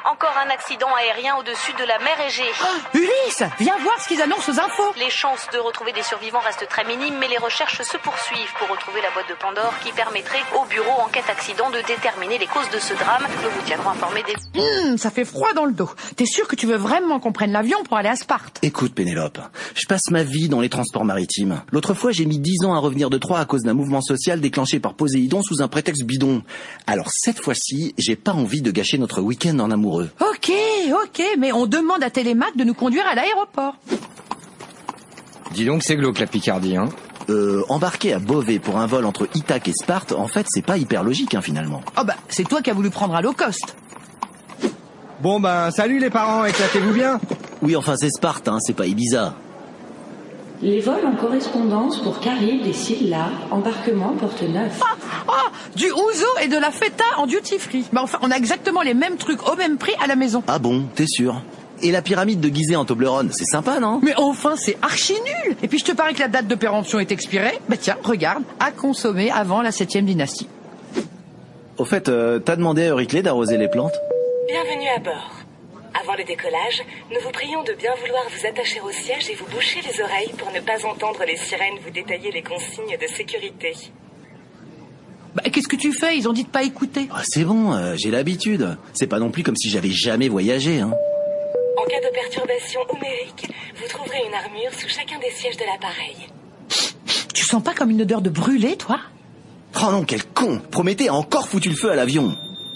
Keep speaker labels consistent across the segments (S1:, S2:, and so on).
S1: Encore un accident aérien au-dessus de la mer Égée.
S2: Ulysse, viens voir ce qu'ils annoncent aux infos.
S1: Les chances de retrouver des survivants restent très minimes, mais les recherches se poursuivent pour retrouver la boîte de Pandore qui permettrait au bureau enquête accident de déterminer les causes de ce drame. Nous vous tiendrons informés des...
S2: Ça fait froid dans le dos. T'es sûr que tu veux vraiment qu'on prenne l'avion pour aller à Sparte?
S3: Écoute Pénélope, je passe ma vie dans les transports maritimes. L'autre fois j'ai mis 10 ans à revenir de Troie à cause d'un mouvement social déclenché par Poséidon sous un prétexte bidon. Alors cette fois-ci, j'ai pas envie de gâcher notre week-end en amoureux.
S2: Ok, mais on demande à Télémac de nous conduire à l'aéroport.
S4: Dis donc c'est glauque la Picardie, hein.
S3: Embarquer à Beauvais pour un vol entre Ithaque et Sparte, en fait c'est pas hyper logique finalement.
S2: Oh bah, c'est toi qui as voulu prendre un low cost.
S4: Bon ben, salut les parents, éclatez-vous bien.
S3: Oui enfin c'est Sparte, c'est pas Ibiza.
S5: Les vols en correspondance pour Carib et Silla, embarquement Porte-Neuf.
S2: Du ouzo et de la feta en duty free. Bah enfin, on a exactement les mêmes trucs au même prix à la maison.
S3: Ah bon, t'es sûr? Et la pyramide de Gizeh en Toblerone, c'est sympa, non?
S2: Mais enfin, c'est archi nul. Et puis je te parie que la date de péremption est expirée. Bah tiens, regarde, à consommer avant la 7e dynastie.
S3: Au fait, t'as demandé à Euryclée d'arroser les plantes?
S6: Bienvenue à bord. Avant le décollage, nous vous prions de bien vouloir vous attacher au siège et vous boucher les oreilles pour ne pas entendre les sirènes vous détailler les consignes de sécurité.
S2: Bah qu'est-ce que tu fais? Ils ont dit de pas écouter.
S3: C'est bon, j'ai l'habitude. C'est pas non plus comme si j'avais jamais voyagé,
S6: En cas de perturbation homérique, vous trouverez une armure sous chacun des sièges de l'appareil.
S2: Tu sens pas comme une odeur de brûlé, toi?
S3: Oh non, quel con! Prométhée a encore foutu le feu à l'avion.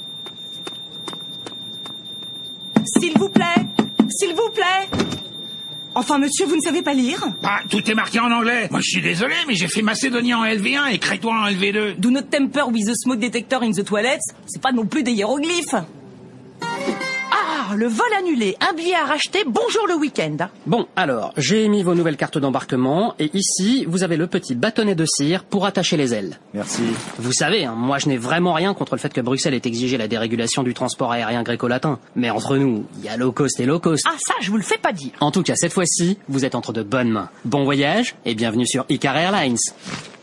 S7: S'il vous plaît! S'il vous plaît! Enfin, monsieur, vous ne savez pas lire?
S8: Bah, tout est marqué en anglais. Moi, je suis désolé, mais j'ai fait macédonien en LV1 et crétois en LV2.
S7: Do not temper with the smoke detector in the toilets. C'est pas non plus des hiéroglyphes.
S2: Le vol annulé, un billet à racheter, bonjour le week-end.
S9: Bon, alors, j'ai mis vos nouvelles cartes d'embarquement, et ici, vous avez le petit bâtonnet de cire pour attacher les ailes.
S3: Merci.
S9: Vous savez, moi je n'ai vraiment rien contre le fait que Bruxelles ait exigé la dérégulation du transport aérien gréco-latin. Mais entre nous, il y a low cost et low cost.
S2: Ah ça, je vous le fais pas dire.
S9: En tout cas, cette fois-ci, vous êtes entre de bonnes mains. Bon voyage, et bienvenue sur Icar Airlines.